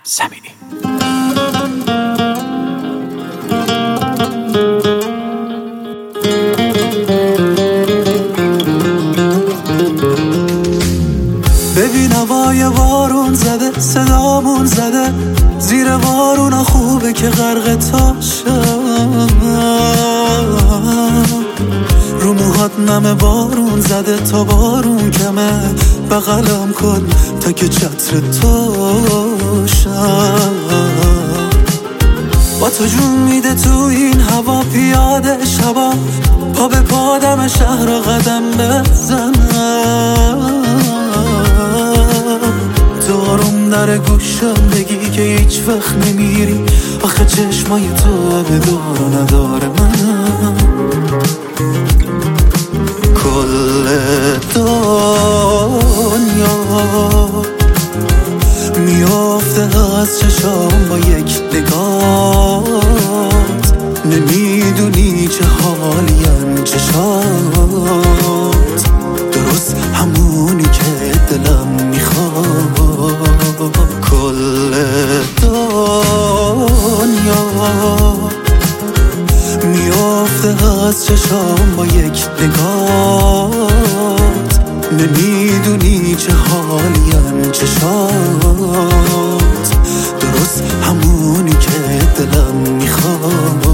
زمینی. ببین هوای بارون زده، صدامون زده، زیر بارون خوبه که غرق تاشم. رو موهات نم بارون زده تا بارون کمه، بغلم کن تا که چتر تاشم. با تو جون میده تو این هوا، پیاده شبا پا به پادم شهر و قدم بزنم. تو آروم در گوشم بگی که هیچ وقت نمیری، آخه چشمای تو به دار و نداره منم. کل دنیا میافته از چشام با یک نگات، نمیدونی چه حالیم چشات، درست همونی که دلم میخواد. کل دنیا میافته از چشام با یک نگات، نمیدونی چه حالیم چشات، درست همونی که دلم میخواد.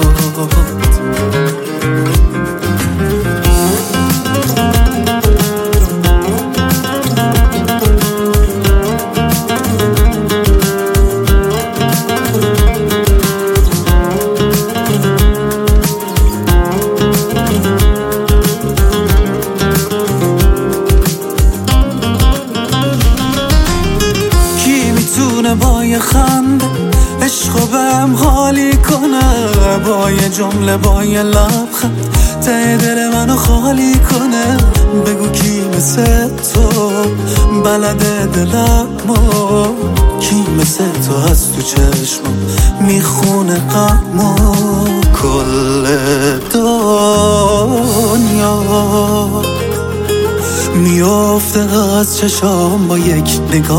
با یه خنده عشقو بهم حالی کنه، با یه جمله با یه لبخند ته دل منو خالی کنه. بگو کی مثل تو بلده دلمو، کی مثل تو از تو چشمم میخونه غمو. کل دنیا میافته از چشام با یک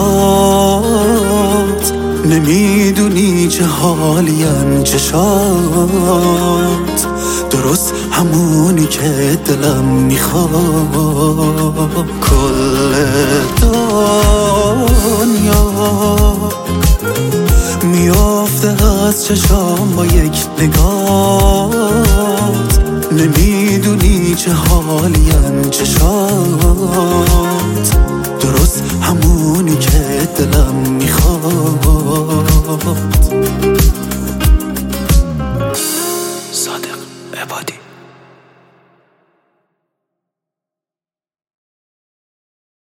نگات، نمیدونی چه حالیم چشات، درست همونی که دلم میخواد. کل دنیا میافته از چشام با یک نگات، نمیدونی چه حالیم چشات، درست همونی که دلم میخواد. صادق عبادی.